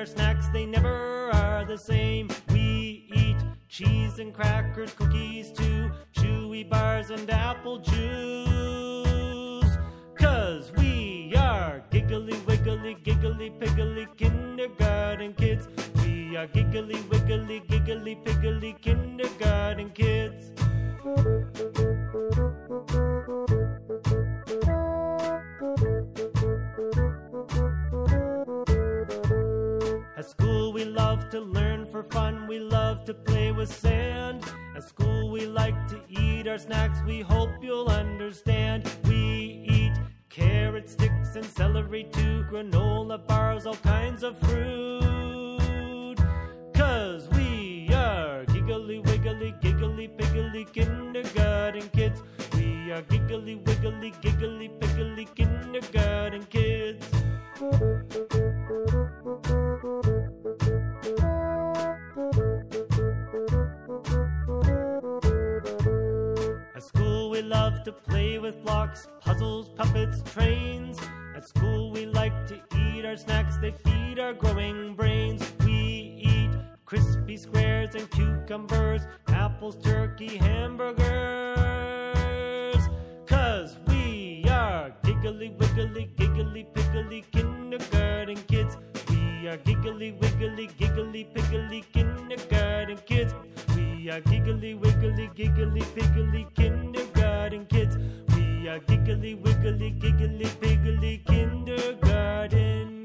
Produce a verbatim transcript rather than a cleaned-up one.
snacks, they never are the same. We eat cheese and crackers, cookies too, chewy bars and apple juice. 'Cause we are giggly, wiggly, giggly, piggly kindergarten kids. We are giggly, wiggly, giggly, piggly kindergarten kids. At school we love to learn for fun, we love to play with sand. At school we like to eat our snacks, we hope you'll understand. We eat carrot sticks and celery too, granola bars, all kinds of fruit. 'Cause we are giggly, wiggly, giggly, piggly kindergarten kids. We are giggly, wiggly, giggly, piggly kindergarten kids. At school we love to play with blocks, puzzles, puppets, trains. At school we like to eat our snacks, they feed our growing brains. We eat crispy squares and cucumbers, apples, turkey, hamburgers. 'Cause we are giggly, wiggly, giggly, piggly kindergarten kids. We are giggly, wiggly, giggly, piggly kindergarten kids. We are giggly, wiggly, giggly, piggly kindergarten kids. We are giggly, wiggly, giggly, piggly kindergarten